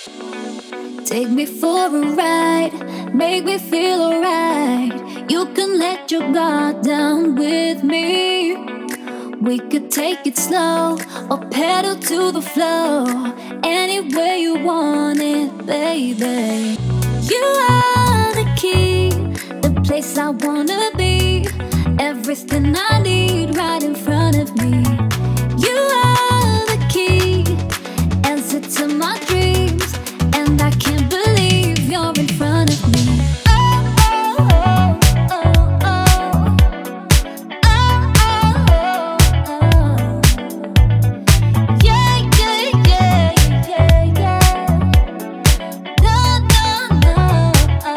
Take me for a ride, make me feel alright. You can let your guard down with me. We could take it slow or pedal to the floor. Any way you want it, baby. You are the key, the place I wanna be. Everything I need right in front of me. You are the key, answer to my dreams. And I can't believe you're in front of me. Oh, oh, oh, oh, oh. Oh, oh, oh, oh. Yeah, yeah, yeah, yeah, yeah. No, no, no.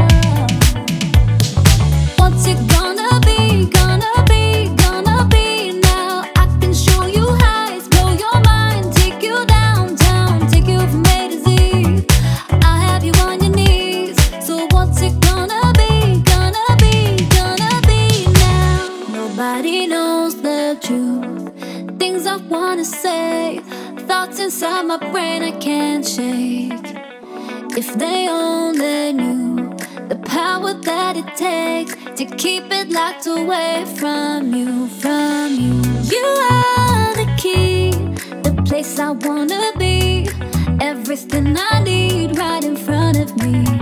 What's it gonna be, gonna be, gonna be now? I can show you highs, blow your mind, take you downtown, take you from A to Z. I have you on your knees. So what's it gonna be, gonna be, gonna be now? Nobody knows the truth. Things I wanna say, thoughts inside my brain I can't shake. If they only knew the power that it takes to keep it locked away from you, from you. You are the key, the place I wanna be. Everything I need right in front of me.